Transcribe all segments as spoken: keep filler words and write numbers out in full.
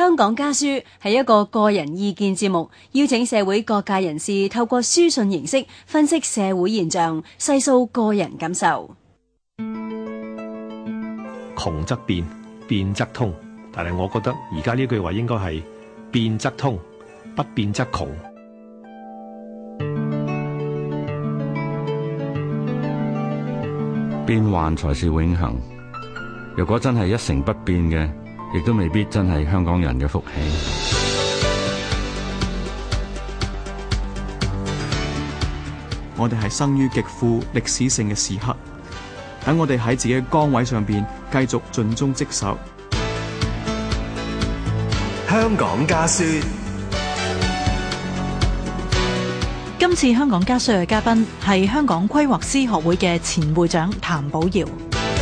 香港家書係一個個人意見節目，邀請社會各界人士透過書信形式分析社會現象，細數個人感受。 窮則變，變則通，但係我覺得而家呢句話應該係變則通，不變則窮。 變幻才是永恆。如果真係一成不變嘅，亦都未必真係香港人嘅福氣。 我哋係生於極富歷史性嘅時刻，等我哋喺自己嘅崗位上邊繼續盡忠職守。 香港家書。 今次香港家書嘅嘉賓係香港規劃師學會嘅前會長譚寶堯。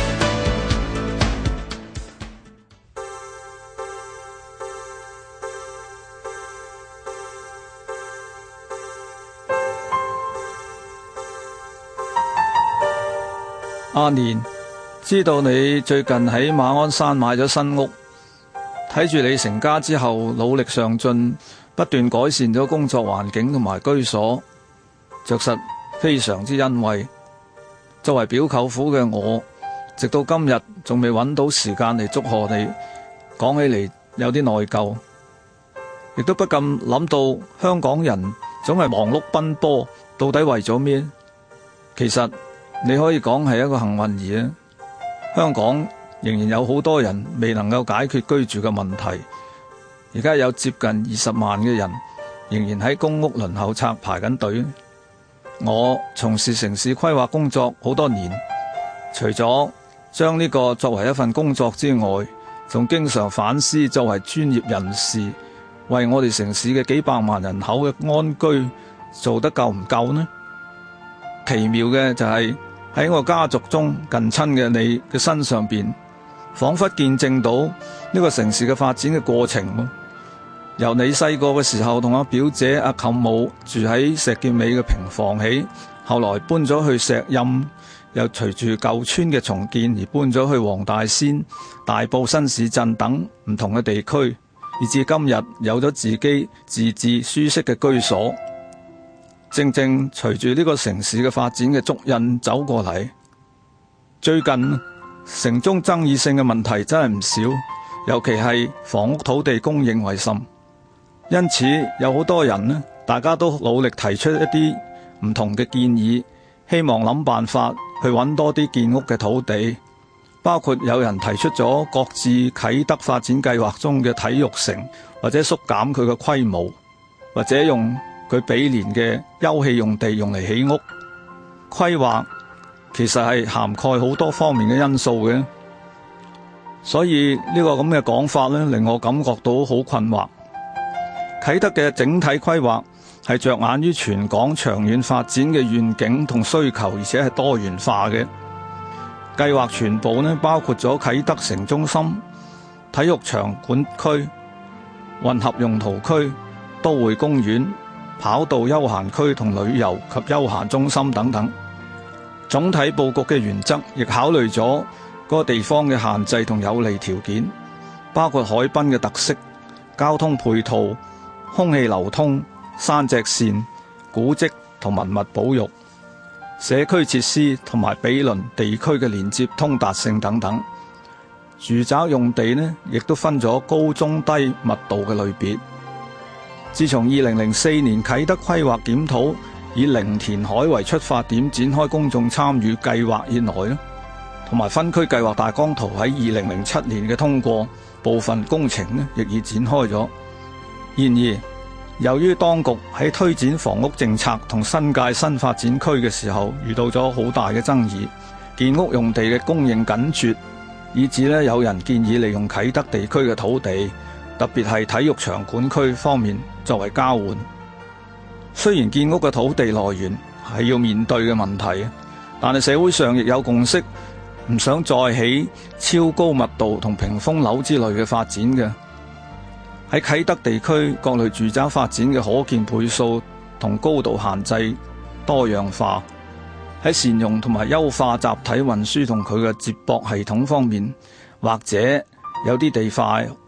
阿年，知道你最近喺馬鞍山買咗新屋，睇住你成家之後努力上進，不斷改善咗工作環境同埋居所，着實非常之欣慰。作為表舅父嘅我，直到今日仲未揾到時間嚟祝賀你，講起嚟有啲內疚，亦都不禁諗到香港人總係忙碌奔波，到底為咗咩？其實你可以講係一個幸運兒啊！香港仍然有好多人未能夠解決居住嘅問題，而家有接近二十萬嘅人仍然喺公屋輪候冊排緊隊。我從事城市規劃工作好多年，除咗將呢個作為一份工作之外，仲經常反思作為專業人士，為我哋城市嘅幾百萬人口嘅安居做得夠唔夠呢？奇妙嘅就係喺我家族中近親嘅你嘅身上邊，仿佛見證到呢個城市嘅發展嘅過程。由你細個嘅時候同阿表姐阿舅母住喺石硤尾嘅平房起，後來搬咗去石蔭，又隨住舊村嘅重建而搬咗去黃大仙、大埔新市鎮等唔同嘅地區，以至今日有咗自己自治舒適嘅居所。正正隨住呢個城市嘅發展嘅足印走過嚟，最近城中爭議性嘅問題真係唔少，尤其係房屋土地供應為甚。因此有好多人呢，大家都努力提出一啲唔同嘅建議，希望諗辦法去揾多啲建屋嘅土地，包括有人提出咗擱置啟德發展計劃中嘅體育城，或者縮減佢嘅規模，或者用佢比年嘅休憩用地用嚟起屋。規劃其實係涵蓋好多方面嘅因素嘅，所以呢個咁嘅講法呢，令我感覺到好困惑。啟德嘅整體規劃係着眼於全港長遠發展嘅願景同需求，而且係多元化嘅計劃。全部呢包括咗啟德城中心、體育場館區、混合用途區、都會公園、跑道休閒區同旅遊及休閒中心等等。總體佈局嘅原則亦考慮咗嗰個地方嘅限制同有利條件，包括海濱嘅特色、交通配套、空氣流通、山脊線、古蹟同文物保育、社區設施同埋毗鄰地區嘅連接通達性等等。住宅用地呢，亦都分咗高、中、低密度嘅類別。自從二零零四年啟德規劃檢討以零填海為出發點展開公眾參與計劃以來呢，同埋分區計劃大綱圖喺二零零七年嘅通過，部分工程呢亦已展開咗。然而，由於當局喺推展房屋政策同新界新發展區嘅時候遇到咗好大嘅爭議，建屋用地嘅供應緊絀，以致呢有人建議利用啟德地區嘅土地，特別係體育場館區方面作為交換。雖然建屋嘅土地來源係要面對嘅問題，但係社會上亦有共識，唔想再起超高密度同屏風樓之類嘅發展嘅。喺啟德地區各類住宅發展嘅可見倍數同高度限制多樣化，喺善用同埋優化集體運輸同佢嘅接駁系統方面，或者有啲地塊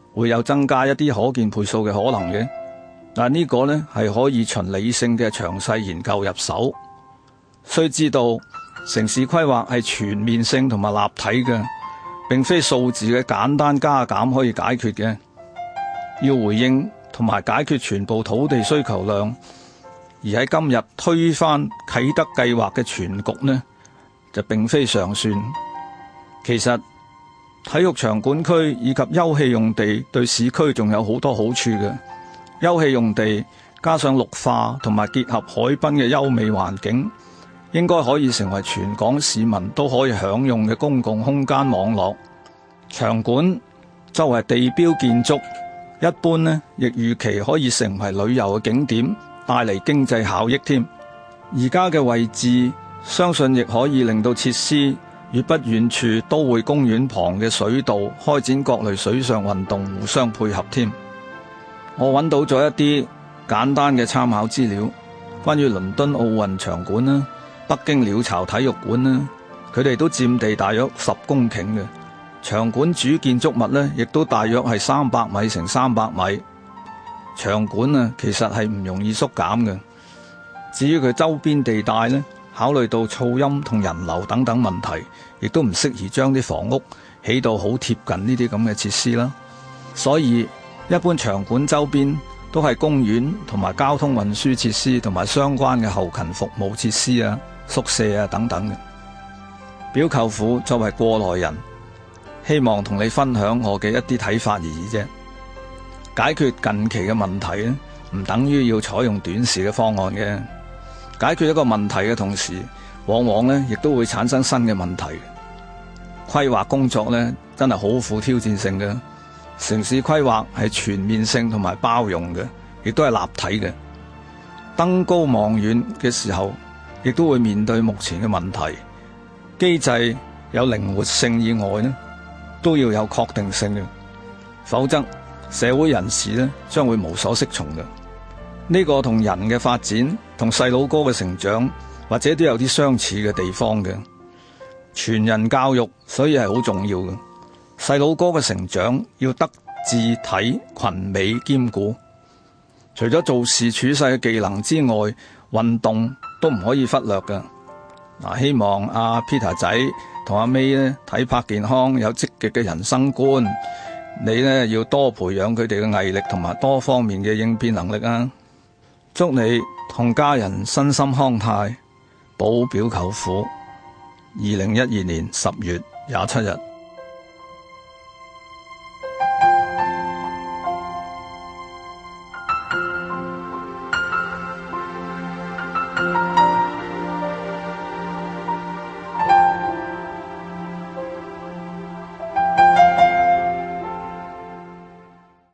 會有增加一啲可見倍數嘅可能嘅。但呢個呢，係可以循理性嘅詳細研究入手。須知道城市規劃係全面性同埋立體嘅，並非數字嘅簡單加減可以解決嘅。要回應同埋解決全部土地需求量，而喺今日推翻啟德計劃嘅全局呢，就並非上算。其實體育場館區以及休憩用地對市區仲有好多好處嘅。休憩用地加上綠化同埋結合海濱嘅優美環境，應該可以成為全港市民都可以享用嘅公共空間網絡。場館作為地標建築，一般呢亦預期可以成為旅遊嘅景點，帶嚟經濟效益添。而家嘅位置相信亦可以令到設施與不遠處都會公園旁嘅水道開展各類水上運動互相配合添。我揾到咗一啲簡單嘅參考資料，關於倫敦奧運場館啦、北京鳥巢體育館啦，佢哋都佔地大約十公頃嘅。場館主建築物呢，亦都大約係三百米乘三百米。場館啊，其實係唔容易縮減嘅。至於佢周邊地帶呢，考慮到噪音同人流等等問題，亦都唔適宜將啲房屋起到好貼近呢啲咁嘅設施啦。所以一般場館周邊都係公園同埋交通運輸設施同埋相關嘅後勤服務設施啊、宿舍啊等等嘅。表舅父作為過來人，希望同你分享我嘅一啲睇法而已啫。解決近期嘅問題咧，唔等於要採用短視嘅方案嘅。解決一個問題嘅同時，往往咧亦都會產生新嘅問題。規劃工作咧真係好富挑戰性嘅。城市規劃係全面性同埋包容嘅，亦都係立體嘅。登高望遠嘅時候，亦都會面對目前嘅問題。機制有靈活性以外呢，都要有確定性嘅，否則社會人士呢將會無所適從嘅。呢個同人嘅發展同細佬哥嘅成長或者都有啲相似嘅地方嘅。全人教育所以係好重要嘅。細佬哥嘅成長要德智體群美兼顧，除咗做事處世嘅技能之外，運動都唔可以忽略㗎。嗱，希望阿 Peter 仔同阿 May 咧體魄健康，有積極嘅人生觀。你咧要多培養佢哋嘅毅力同埋多方面嘅應變能力啊！祝你同家人身心康泰，保表舅父。二零一二年十月廿七日。